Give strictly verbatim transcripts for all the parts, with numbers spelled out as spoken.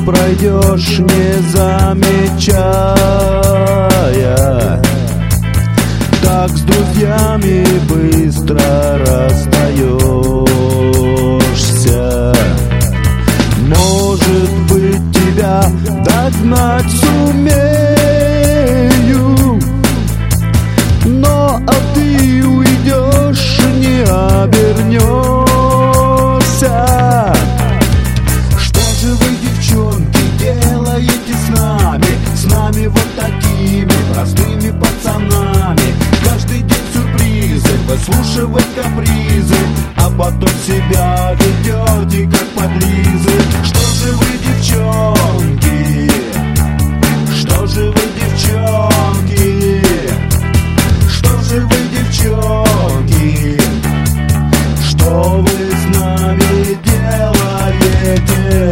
пройдешь, не замечая. Так с друзьями быстро расстаешься. Может быть, тебя догнать сумею, но а ты уйдешь, не обернешься. Что же вы, девчонки, делаете с нами? С нами вот такими простыми пацанами. Каждый день сюрпризы, выслушивать капризы, а потом себя ведете как подлизы. Что же вы, девчонки? Что же вы, девчонки? Что же вы, девчонки? Что вы с нами делаете?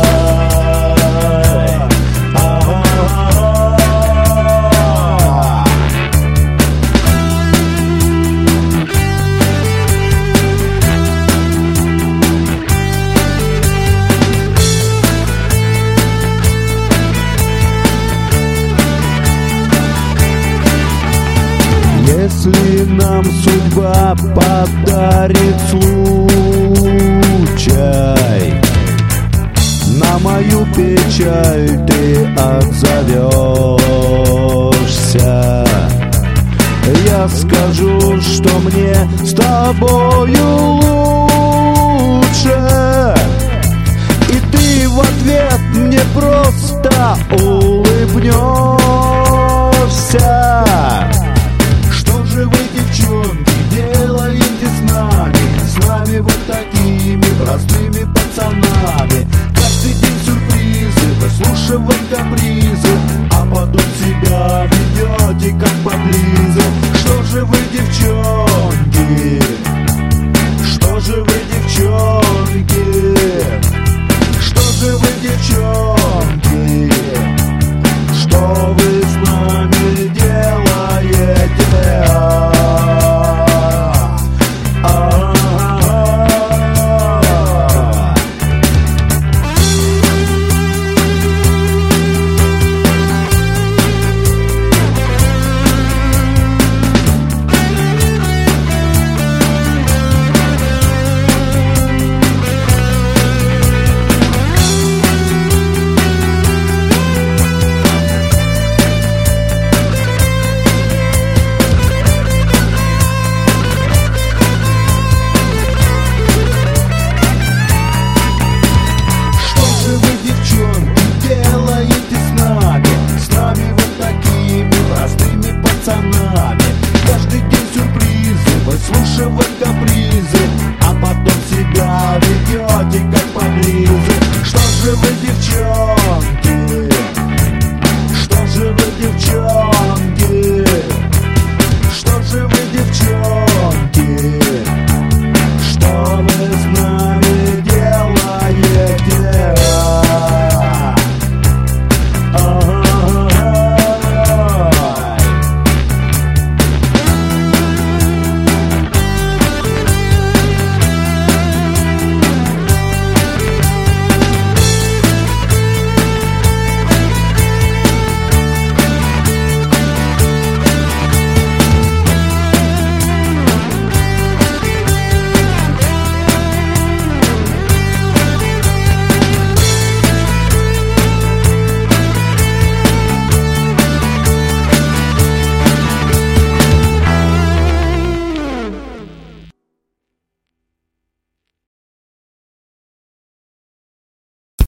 Если нам судьба подарит случай, на мою печаль ты отзовешься. Я скажу, что мне с тобою лучше, и ты в ответ мне просто улыбнешься.